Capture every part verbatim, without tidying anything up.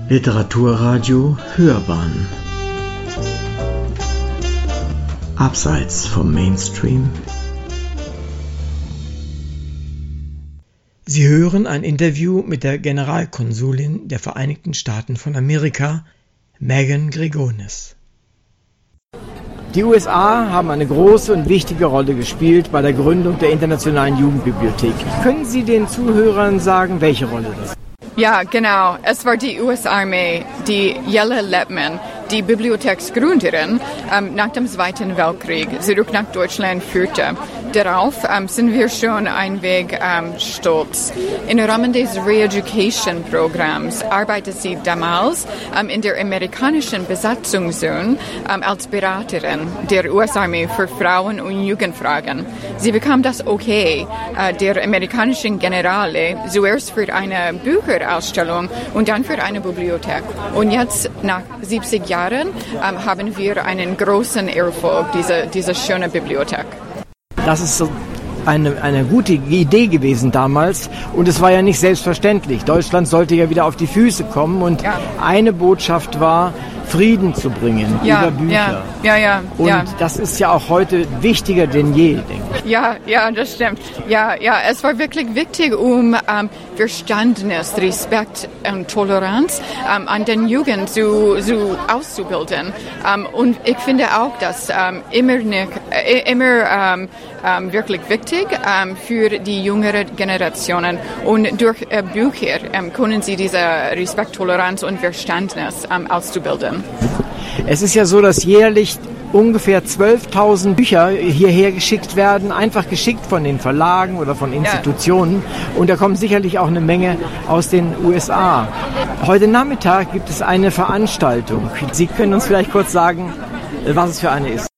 Literaturradio Hörbahn Abseits vom Mainstream. Sie hören ein Interview mit der Generalkonsulin der Vereinigten Staaten von Amerika, Megan Grigonis. Die U S A haben eine große und wichtige Rolle gespielt bei der Gründung der Internationalen Jugendbibliothek. Können Sie den Zuhörern sagen, welche Rolle das ist? Ja, genau. Es war die U S-Armee, die Jelle Lettman, die Bibliotheksgründerin, ähm, nach dem Zweiten Weltkrieg zurück nach Deutschland führte. Darauf ähm, sind wir schon ein Weg ähm, stolz. Im Rahmen des Re-Education-Programms arbeitet sie damals ähm, in der amerikanischen Besatzungszone ähm, als Beraterin der U S-Armee für Frauen- und Jugendfragen. Sie bekam das Okay äh, der amerikanischen Generale, zuerst für eine Bücherausstellung und dann für eine Bibliothek. Und jetzt, nach siebzig Jahren, ähm, haben wir einen großen Erfolg, diese, diese schöne Bibliothek. Das ist so eine, eine gute Idee gewesen damals und es war ja nicht selbstverständlich. Deutschland sollte ja wieder auf die Füße kommen und ja. Eine Botschaft war, Frieden zu bringen ja, über Bücher. Ja, ja, ja. Und ja. das ist ja auch heute wichtiger denn je, denke ich. Ja, ja, das stimmt. Ja, ja, es war wirklich wichtig, um ähm, Verständnis, Respekt und Toleranz ähm, an den Jugend zu, zu auszubilden. Ähm, und ich finde auch, dass ähm, immer, nicht, äh, immer ähm, ähm, wirklich wichtig ähm, für die jüngere Generationen. Und durch äh, Bücher ähm, können sie diese Respekt, Toleranz und Verständnis ähm, auszubilden. Es ist ja so, dass jährlich ungefähr zwölftausend Bücher hierher geschickt werden, einfach geschickt von den Verlagen oder von Institutionen. Ja. Und da kommt sicherlich auch eine Menge aus den U S A. Heute Nachmittag gibt es eine Veranstaltung. Sie können uns vielleicht kurz sagen, was es für eine ist.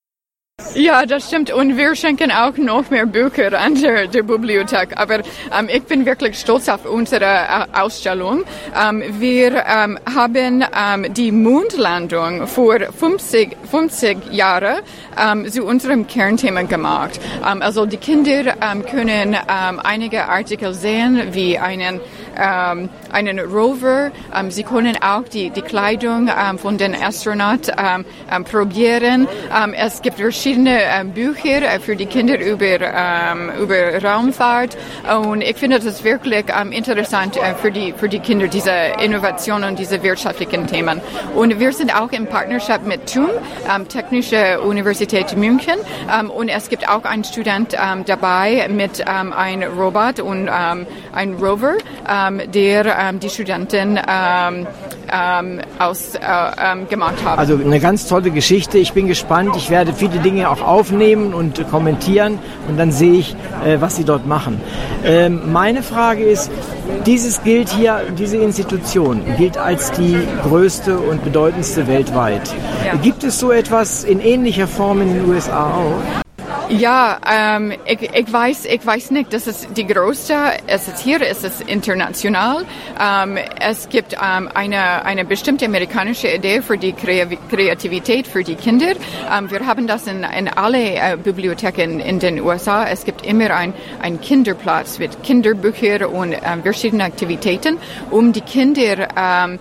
Ja, das stimmt. Und wir schenken auch noch mehr Bücher an der, der Bibliothek. Aber ähm, ich bin wirklich stolz auf unsere äh, Ausstellung. Ähm, wir ähm, haben ähm, die Mondlandung vor fünfzig, fünfzig Jahren ähm, zu unserem Kernthema gemacht. Ähm, also die Kinder ähm, können ähm, einige Artikel sehen, wie einen ähm, einen Rover. Ähm, sie können auch die, die Kleidung ähm, von den Astronauten ähm, ähm, probieren. Ähm, es gibt verschiedene ähm, Bücher äh, für die Kinder über, ähm, über Raumfahrt. Und ich finde das wirklich ähm, interessant äh, für die, für die Kinder, diese Innovation und diese wirtschaftlichen Themen. Und wir sind auch in Partnerschaft mit T U M, ähm, Technische Universität München. Ähm, und es gibt auch einen Student ähm, dabei mit ähm, einem Robot und ähm, einem Rover, ähm, der ähm, die Studenten ähm, ähm, aus, äh, ähm, gemacht haben. Also eine ganz tolle Geschichte. Ich bin gespannt. Ich werde viele Dinge auch aufnehmen und äh, kommentieren und dann sehe ich, äh, was Sie dort machen. Ähm, meine Frage ist, dieses gilt hier, diese Institution gilt als die größte und bedeutendste weltweit. Ja. Gibt es so etwas in ähnlicher Form in den U S A auch? Ja, ähm, ich, ich weiß, ich weiß nicht, das ist die größte, es ist hier, es ist international. Ähm, es gibt ähm, eine, eine bestimmte amerikanische Idee für die Kreativität für die Kinder. Ähm, wir haben das in, in alle äh, Bibliotheken in den U S A. Es gibt immer ein, ein Kinderplatz mit Kinderbüchern und ähm, verschiedenen Aktivitäten, um die Kinder ähm,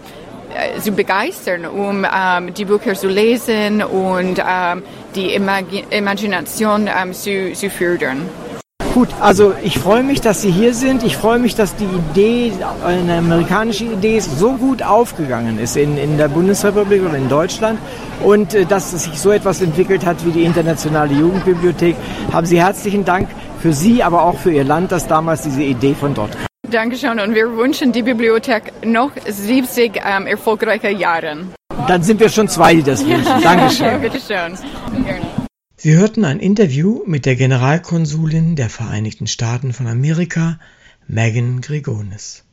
zu begeistern, um ähm, die Bücher zu lesen und ähm, die Imag- Imagination ähm, zu, zu fördern. Gut, also ich freue mich, dass Sie hier sind. Ich freue mich, dass die Idee, eine amerikanische Idee, so gut aufgegangen ist in, in der Bundesrepublik oder in Deutschland und äh, dass es sich so etwas entwickelt hat wie die Internationale Jugendbibliothek. Haben Sie herzlichen Dank für Sie, aber auch für Ihr Land, dass damals diese Idee von dort kam. Dankeschön und wir wünschen die Bibliothek noch siebzig ähm, erfolgreiche Jahre. Dann sind wir schon zwei, die das wünschen. Ja. Dankeschön. Bitte schön. Gerne. Sie hörten ein Interview mit der Generalkonsulin der Vereinigten Staaten von Amerika, Megan Grigonis.